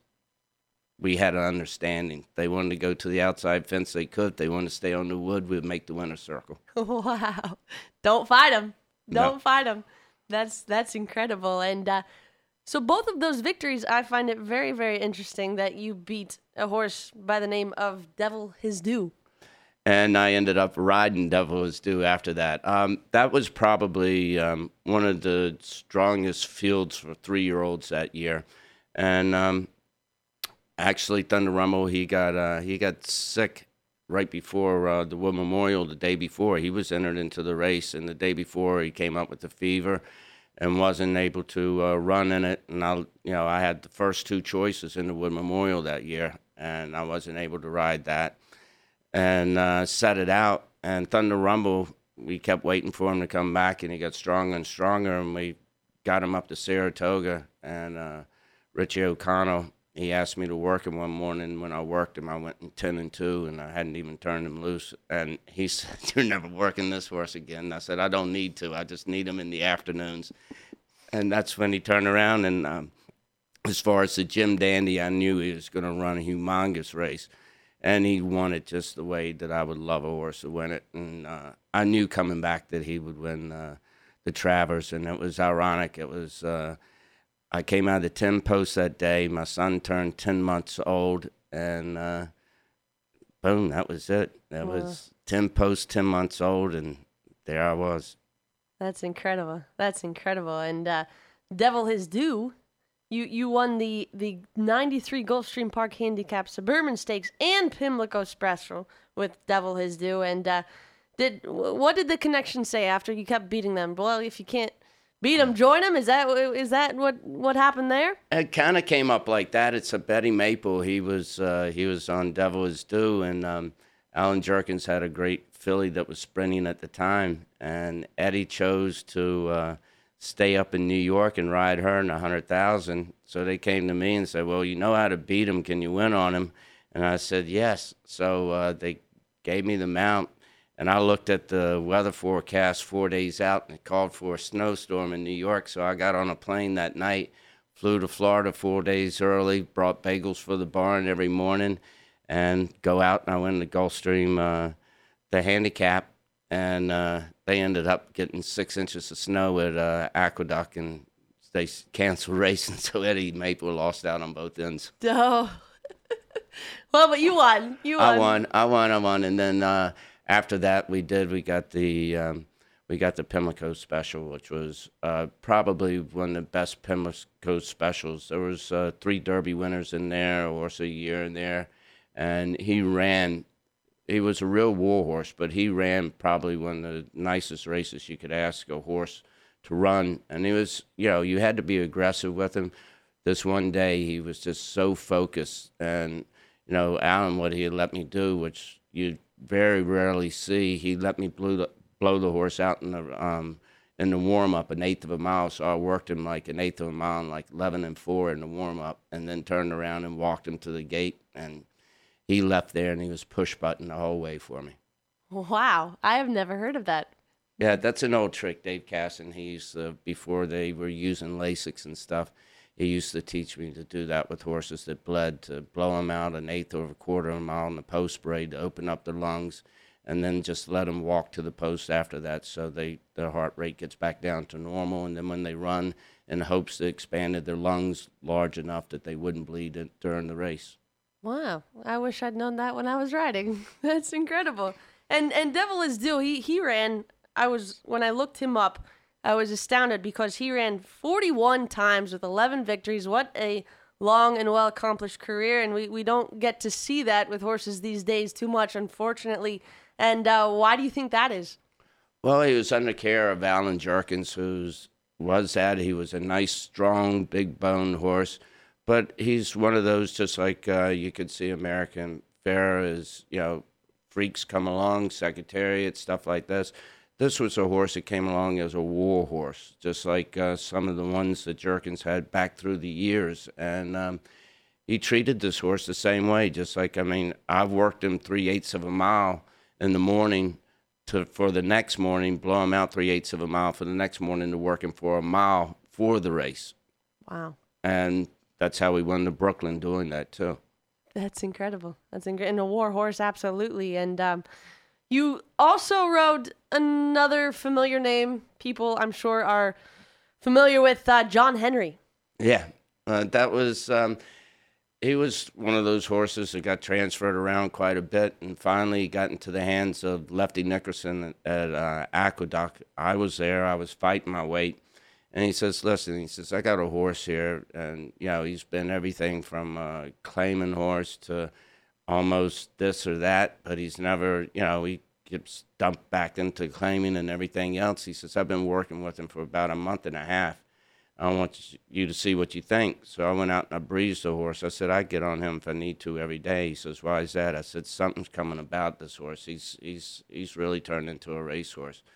we had an understanding. They wanted to go to the outside fence, they could. If they wanted to stay on the wood, we'd make the winner's circle. Wow. Don't fight them. Don't fight them. That's incredible. And so both of those victories, I find it very, very interesting that you beat a horse by the name of Devil His Due. And I ended up riding Devil His Due after that. That was probably one of the strongest fields for 3-year-olds that year. And actually, Thunder Rumble, he got sick right before the Wood Memorial. The day before, he was entered into the race, and the day before, he came up with a fever and wasn't able to run in it. And I had the first 2 choices in the Wood Memorial that year, and I wasn't able to ride that. And set it out. And Thunder Rumble, we kept waiting for him to come back, and he got stronger and stronger. And we got him up to Saratoga. And Richie O'Connell, he asked me to work him one morning. When I worked him, I went in 10-2, and I hadn't even turned him loose. And he said, "You're never working this horse again." And I said, "I don't need to. I just need him in the afternoons." And that's when he turned around. And as far as the Jim Dandy, I knew he was going to run a humongous race. And he won it just the way that I would love a horse to win it. And I knew coming back that he would win the Travers. And it was ironic. It was I came out of the 10 post that day. My son turned 10 months old. And boom, that was it. That was 10 post, 10 months old. And there I was. That's incredible. That's incredible. And Devil His Due. You won the 93 Gulfstream Park Handicap Suburban Stakes and Pimlico Special with Devil His Due. And what did the connection say after you kept beating them? Well, if you can't beat them, join them. Is that what happened there? It kind of came up like that. It's a Betty Maple. He was on Devil His Due, and Alan Jerkins had a great filly that was sprinting at the time, and Eddie chose to stay up in New York and ride her in 100,000. So they came to me and said, well, you know how to beat him. Can you win on him? And I said, yes. So they gave me the mount. And I looked at the weather forecast 4 days out, and it called for a snowstorm in New York. So I got on a plane that night, flew to Florida 4 days early, brought bagels for the barn every morning, and go out. And I went to Gulfstream, the handicap, and they ended up getting 6 inches of snow at Aqueduct, and they canceled racing. So Eddie Maple lost out on both ends. Oh. Well, but you won. I won. And then after that, we got the Pimlico special, which was probably one of the best Pimlico specials. There was 3 Derby winners in there, a horse a year in there, and he was a real war horse, but he ran probably one of the nicest races you could ask a horse to run. And he was, you had to be aggressive with him. This one day, he was just so focused, and Alan, what he had let me do, which you very rarely see, he let me blow the horse out in the warm-up, 1/8 of a mile. So I worked him like 1/8 of a mile, and like 11-4 in the warm-up, and then turned around and walked him to the gate, and he left there, and he was push-button the whole way for me. Wow, I have never heard of that. Yeah, that's an old trick. Dave Casson, he used to, before they were using Lasix and stuff, he used to teach me to do that with horses that bled, to blow them out 1/8 or 1/4 of a mile in the post spray to open up their lungs, and then just let them walk to the post after that, so their heart rate gets back down to normal. And then when they run, in hopes they expanded their lungs large enough that they wouldn't bleed during the race. Wow, I wish I'd known that when I was riding. That's incredible. And Devil is Due, he ran. When I looked him up, I was astounded because he ran 41 times with 11 victories. What a long and well-accomplished career, and we don't get to see that with horses these days too much, unfortunately. And why do you think that is? Well, he was under care of Alan Jerkins, he was a nice, strong, big-boned horse, but he's one of those, just like you could see American Fair is, freaks come along, Secretariat, stuff like this. This was a horse that came along as a war horse, just like some of the ones that Jerkins had back through the years. And he treated this horse the same way, just like, I've worked him 3/8 of a mile in the morning for the next morning, blow him out 3/8 of a mile for the next morning to work him for a mile for the race. Wow. And that's how we won the Brooklyn doing that, too. That's incredible. And a war horse, absolutely. And you also rode another familiar name people, I'm sure, are familiar with, John Henry. Yeah, that was, he was one of those horses that got transferred around quite a bit, and finally got into the hands of Lefty Nickerson at Aqueduct. I was there. I was fighting my weight. And he says, listen, I got a horse here, and, he's been everything from a claiming horse to almost this or that, but he's never, he gets dumped back into claiming and everything else. He says, I've been working with him for about a month and a half. I want you to see what you think. So I went out and I breezed the horse. I said, I'd get on him if I need to every day. He says, why is that? I said, something's coming about this horse. He's really turned into a racehorse.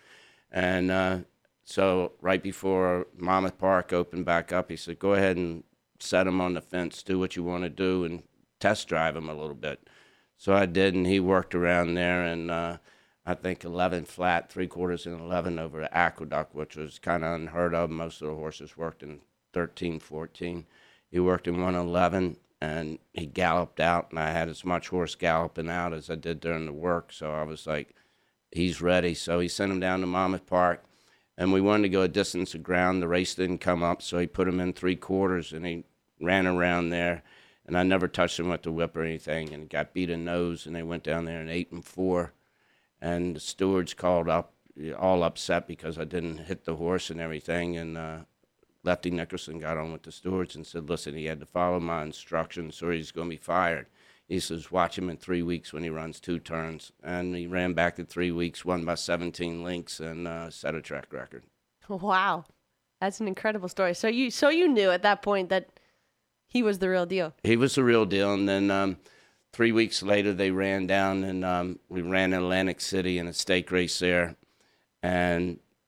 And so right before Monmouth Park opened back up, he said, go ahead and set him on the fence, do what you want to do, and test drive him a little bit. So I did, and he worked around there, and I think 11 flat, 3/4 and 11 over at Aqueduct, which was kind of unheard of. Most of the horses worked in 13, 14. He worked in 111, and he galloped out, and I had as much horse galloping out as I did during the work. So I was like, he's ready. So he sent him down to Monmouth Park, and we wanted to go a distance of ground. The race didn't come up, so he put him in 3/4, and he ran around there. And I never touched him with the whip or anything, and got beat a nose, and they went down there in 8-4. And the stewards called up, all upset because I didn't hit the horse and everything. And Lefty Nickerson got on with the stewards and said, listen, he had to follow my instructions or he's going to be fired. He says, watch him in 3 weeks when he runs 2 turns. And he ran back in 3 weeks, won by 17 lengths, and set a track record. Wow. That's an incredible story. So you knew at that point that he was the real deal. He was the real deal. And then 3 weeks later, they ran down, and we ran in Atlantic City in a stake race there. And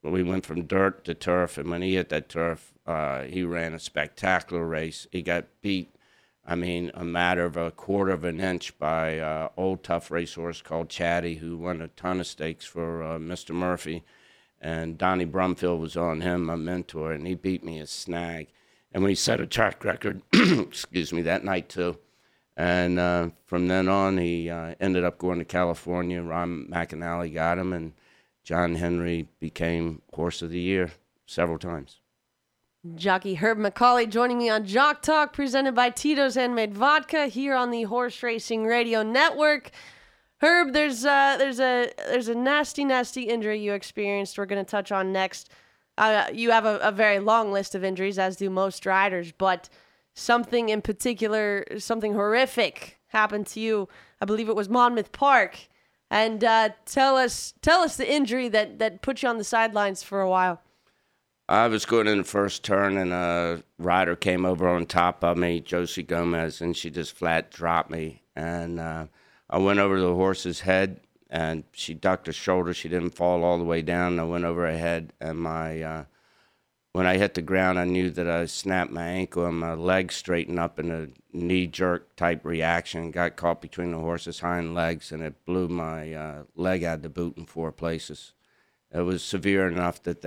we went from dirt to turf, and when he hit that turf, he ran a spectacular race. He got beat, a matter of a quarter of an inch by old tough racehorse called Chatty, who won a ton of stakes for Mr. Murphy. And Donnie Brumfield was on him, my mentor, and he beat me a snag. And we set a track record, that night too. And from then on, he ended up going to California. Ron McAnally got him, and John Henry became Horse of the Year several times. Jockey Herb McCauley joining me on Jock Talk, presented by Tito's Handmade Vodka here on the Horse Racing Radio Network. Herb, there's a nasty injury you experienced we're going to touch on next. You have a very long list of injuries, as do most riders, but something in particular, something horrific happened to you. I believe it was Monmouth Park. And tell us the injury that put you on the sidelines for a while. I was going in the first turn, and a rider came over on top of me, Josie Gomez, and she just flat dropped me. And I went over to the horse's head, and she ducked her shoulder. She didn't fall all the way down. I went over her head, and when I hit the ground, I knew that I snapped my ankle, and my leg straightened up in a knee-jerk type reaction. Got caught between the horse's hind legs, and it blew my leg out of the boot in 4 places. It was severe enough that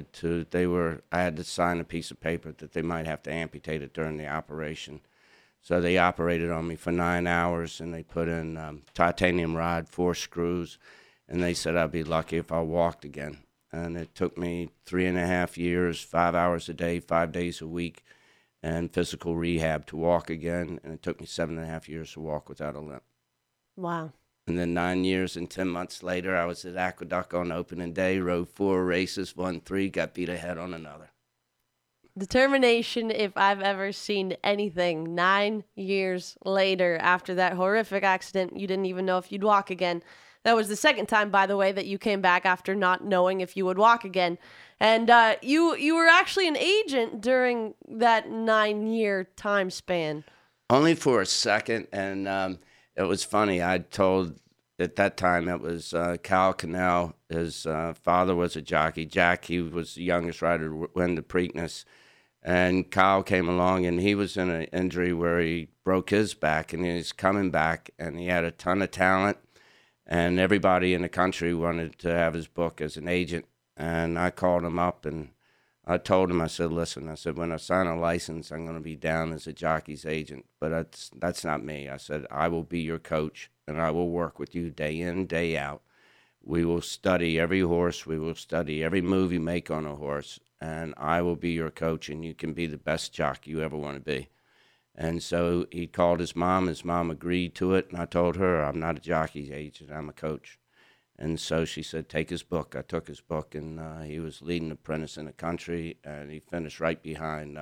I had to sign a piece of paper that they might have to amputate it during the operation. So they operated on me for 9 hours, and they put in titanium rod, 4 screws, and they said I'd be lucky if I walked again. And it took me 3.5 years, 5 hours a day, 5 days a week, and physical rehab to walk again. And it took me 7.5 years to walk without a limp. Wow. And then 9 years and 10 months later, I was at Aqueduct on opening day, rode 4 races, won 3, got beat ahead on another. Determination, if I've ever seen anything. 9 years later, after that horrific accident, you didn't even know if you'd walk again. That was the second time, by the way, that you came back after not knowing if you would walk again. And you were actually an agent during that 9-year time span. Only for a second, and it was funny. I told, at that time, it was Cal Cannell. His father was a jockey. Jack, he was the youngest rider to win the Preakness. And Kyle came along, and he was in an injury where he broke his back, and he was coming back, and he had a ton of talent. And everybody in the country wanted to have his book as an agent. And I called him up, and I told him, I said, listen, when I sign a license, I'm going to be down as a jockey's agent. But that's not me. I said, I will be your coach, and I will work with you day in, day out. We will study every horse. We will study every move you make on a horse. And I will be your coach, and you can be the best jockey you ever want to be. And so he called his mom. His mom agreed to it, and I told her, I'm not a jockey's agent, I'm a coach. And so she said, take his book. I took his book, and he was leading apprentice in the country, and he finished right behind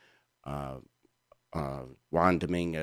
Raymond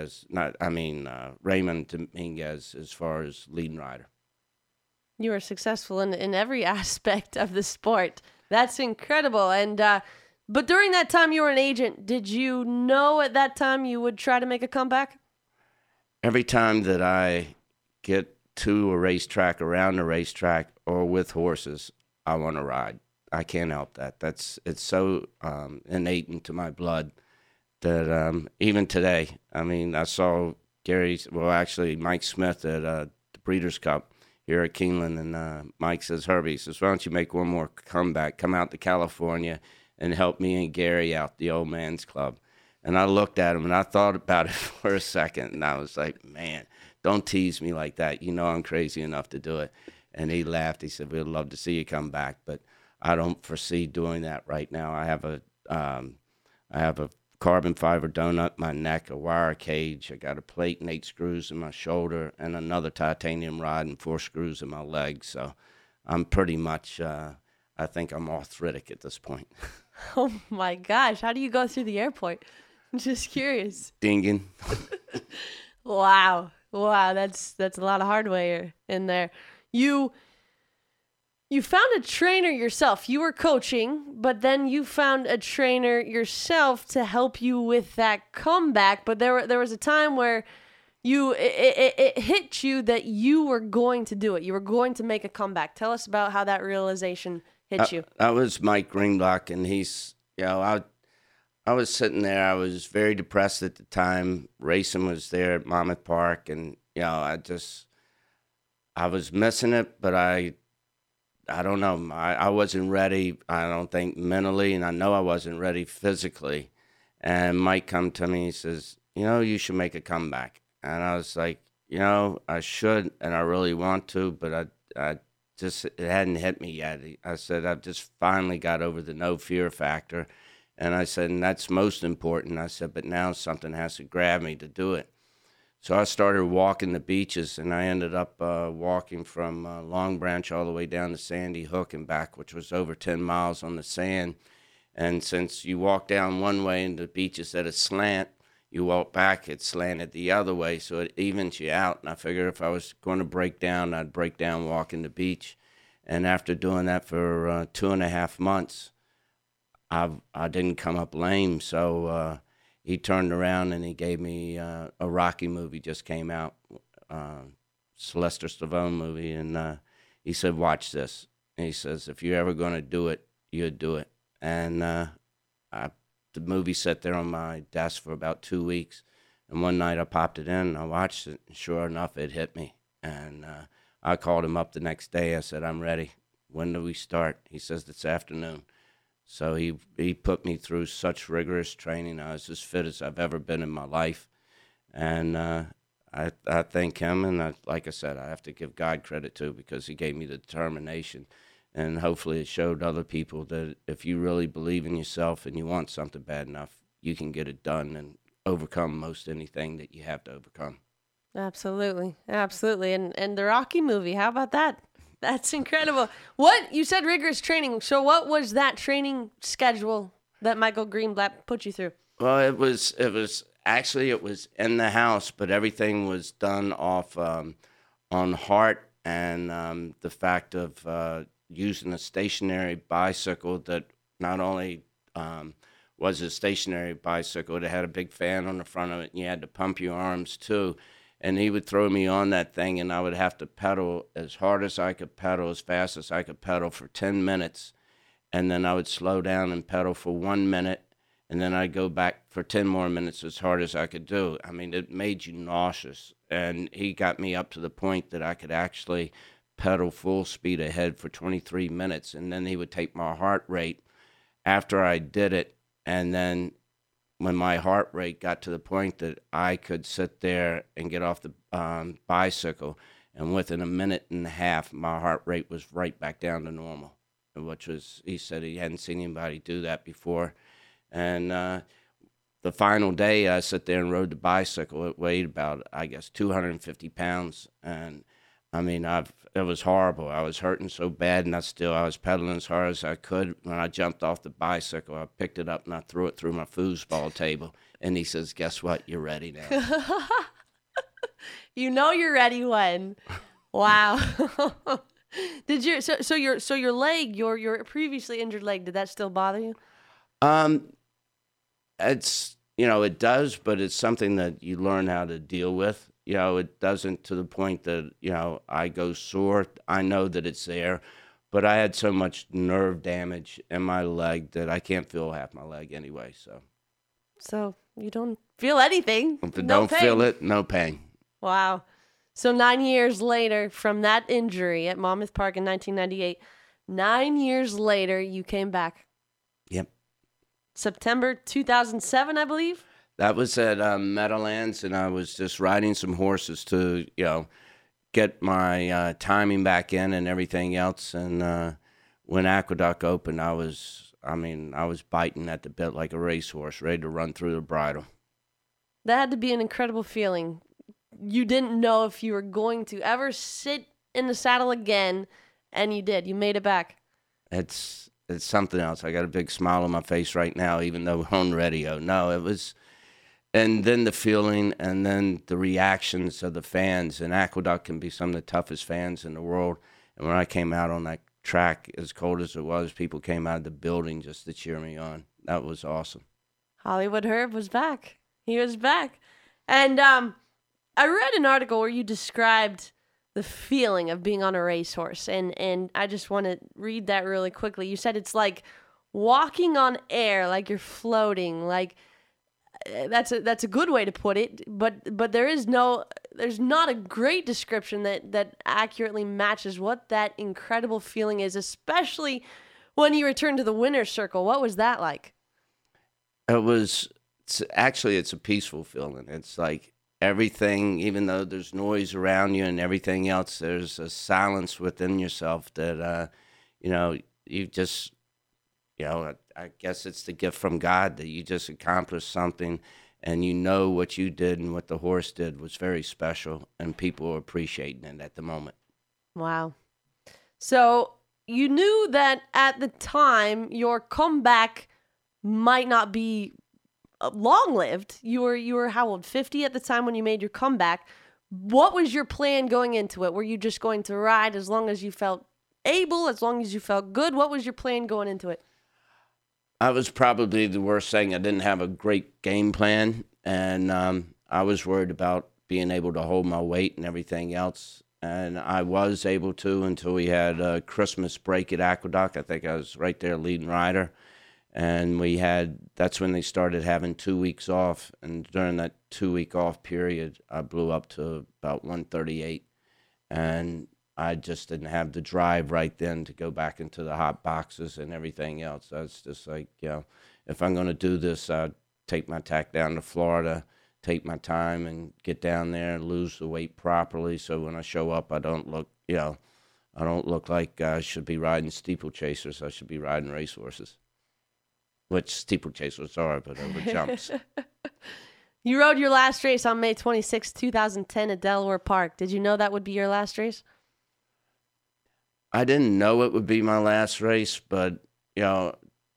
Dominguez as far as leading rider. You were successful in every aspect of the sport. That's incredible. And but during that time you were an agent, did you know at that time you would try to make a comeback? Every time that I get to a racetrack, around the racetrack, or with horses, I want to ride. I can't help that. It's so innate into my blood that even today, I saw Mike Smith at the Breeders' Cup here at Keeneland, and Mike says, Herbie, he says, why don't you make one more comeback, come out to California and help me and Gary out, the old man's club. And I looked at him, and I thought about it for a second, and I was like, man, don't tease me like that. You know I'm crazy enough to do it. And he laughed. He said, we'd love to see you come back, but I don't foresee doing that right now. I have a carbon fiber donut in my neck, a wire cage. I got a plate and 8 screws in my shoulder, and another titanium rod and 4 screws in my leg. So I'm pretty much, I think I'm arthritic at this point. Oh my gosh. How do you go through the airport? I'm just curious. Dinging. Wow. That's a lot of hardware in there. You found a trainer yourself. You were coaching, but then you found a trainer yourself to help you with that comeback. But there was a time where it hit you that you were going to do it. You were going to make a comeback. Tell us about how that realization hit you. That was Mike Greenblatt, and he's, I was sitting there. I was very depressed at the time. Racing was there at Monmouth Park, and I was missing it, but I don't know. I wasn't ready. I don't think mentally, and I know I wasn't ready physically. And Mike come to me. He says, you should make a comeback. And I was like, I should, and I really want to, but I just, it hadn't hit me yet. I said, I've just finally got over the no fear factor. And I said, and that's most important. I said, but now something has to grab me to do it. So I started walking the beaches, and I ended up walking from Long Branch all the way down to Sandy Hook and back, which was over 10 miles on the sand. And since you walk down one way and the beach is at a slant, you walk back, it's slanted the other way, so it evens you out. And I figured if I was going to break down, I'd break down walking the beach. And after doing that for 2.5 months, I didn't come up lame. So he turned around and he gave me a Rocky movie just came out, Sylvester Stallone movie, and he said, watch this. And he says, if you're ever going to do it, you'll do it. And the movie sat there on my desk for about 2 weeks. And one night I popped it in and I watched it. And sure enough, it hit me. And I called him up the next day. I said, I'm ready. When do we start? He says, this afternoon. So he put me through such rigorous training. I was as fit as I've ever been in my life. And I thank him. And like I said, I have to give God credit too, because he gave me the determination. And hopefully it showed other people that if you really believe in yourself and you want something bad enough, you can get it done and overcome most anything that you have to overcome. Absolutely. Absolutely. And the Rocky movie, how about that? That's incredible. What? You said rigorous training. So what was that training schedule that Michael Greenblatt put you through? Well, it was in the house, but everything was done off on heart and the fact of using a stationary bicycle that not only was a stationary bicycle, it had a big fan on the front of it, and you had to pump your arms too. And he would throw me on that thing, and I would have to pedal as hard as I could pedal, as fast as I could pedal for 10 minutes. And then I would slow down and pedal for 1 minute, and then I'd go back for 10 more minutes as hard as I could do. I mean, it made you nauseous. And he got me up to the point that I could actually pedal full speed ahead for 23 minutes. And then he would take my heart rate after I did it, and then when my heart rate got to the point that I could sit there and get off the bicycle, and within 1.5 minutes, my heart rate was right back down to normal, which was, he said he hadn't seen anybody do that before. And the final day, I sat there and rode the bicycle. It weighed about, 250 pounds. And I mean, it was horrible. I was hurting so bad, and I was pedaling as hard as I could. When I jumped off the bicycle, I picked it up and I threw it through my foosball table. And he says, guess what? You're ready now. You know you're ready when. Wow. Did you so your leg, your previously injured leg, did that still bother you? It's, it does, but it's something that you learn how to deal with. It doesn't to the point that, I go sore. I know that it's there, but I had so much nerve damage in my leg that I can't feel half my leg anyway. So you don't feel anything? If you don't feel it, no pain. Wow. So 9 years later from that injury at Monmouth Park in 1998, 9 years later, you came back. Yep. September 2007, I believe? That was at Meadowlands, and I was just riding some horses to, get my timing back in and everything else. And when Aqueduct opened, I was biting at the bit like a racehorse, ready to run through the bridle. That had to be an incredible feeling. You didn't know if you were going to ever sit in the saddle again, and you did. You made it back. It's something else. I got a big smile on my face right now, even though we're on radio. No, it was... And then the feeling, and then the reactions of the fans. And Aqueduct can be some of the toughest fans in the world. And when I came out on that track, as cold as it was, people came out of the building just to cheer me on. That was awesome. Hollywood Herb was back. He was back. And I read an article where you described the feeling of being on a racehorse, and I just want to read that really quickly. You said it's like walking on air, like you're floating, like that's a good way to put it, but there's not a great description that accurately matches what that incredible feeling is, especially when you return to the winner's circle. What was that like? It's a peaceful feeling. It's like everything, even though there's noise around you and everything else, there's a silence within yourself that, you just, I guess it's the gift from God that you just accomplished something, and you know what you did and what the horse did was very special, and people are appreciating it at the moment. Wow. So you knew that at the time your comeback might not be long-lived. You were how old? 50 at the time when you made your comeback. What was your plan going into it? Were you just going to ride as long as you felt able, as long as you felt good? What was your plan going into it? I was probably the worst thing. I didn't have a great game plan, and I was worried about being able to hold my weight and everything else. And I was able to until we had a Christmas break at Aqueduct. I think I was right there leading rider. And that's when they started having 2 weeks off. And during that 2 week off period, I blew up to about 138. And I just didn't have the drive right then to go back into the hot boxes and everything else. I was just like, if I'm going to do this, I'd take my tack down to Florida, take my time and get down there and lose the weight properly. So when I show up, I don't look like I should be riding steeplechasers. I should be riding racehorses, which steeplechasers are, but over jumps. You rode your last race on May 26, 2010 at Delaware Park. Did you know that would be your last race? I didn't know it would be my last race, but, the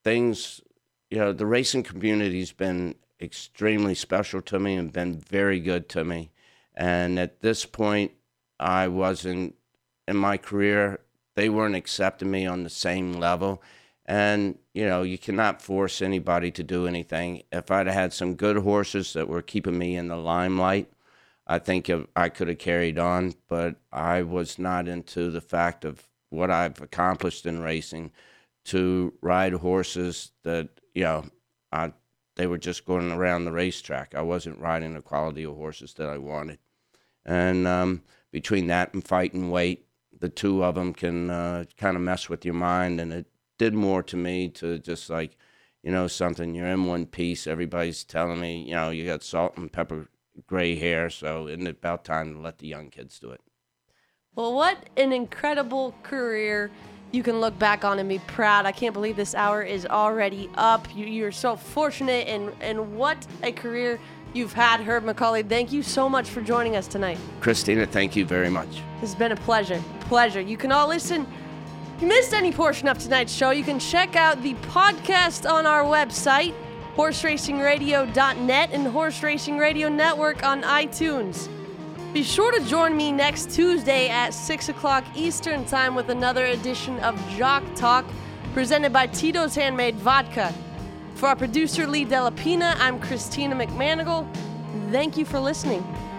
racing community's been extremely special to me and been very good to me. And at this point, I wasn't, in my career, they weren't accepting me on the same level. And, you cannot force anybody to do anything. If I'd had some good horses that were keeping me in the limelight, I think I could have carried on, but I was not into the fact of what I've accomplished in racing to ride horses that, they were just going around the racetrack. I wasn't riding the quality of horses that I wanted. And between that and fighting weight, the two of them can kind of mess with your mind, and it did more to me to just like, something, you're in one piece. Everybody's telling me, you got salt and pepper gray hair, so isn't it about time to let the young kids do it? Well, what an incredible career you can look back on and be proud. I can't believe this hour is already up. You're so fortunate, and what a career you've had, Herb McCauley. Thank you so much for joining us tonight. Christina, thank you very much. This has been a pleasure. You can all listen. If you missed any portion of tonight's show, you can check out the podcast on our website, horseracingradio.net, and Horse Racing Radio Network on iTunes. Be sure to join me next Tuesday at 6 o'clock Eastern Time with another edition of Jock Talk, presented by Tito's Handmade Vodka. For our producer, Lee Delapina, I'm Christina McManigal. Thank you for listening.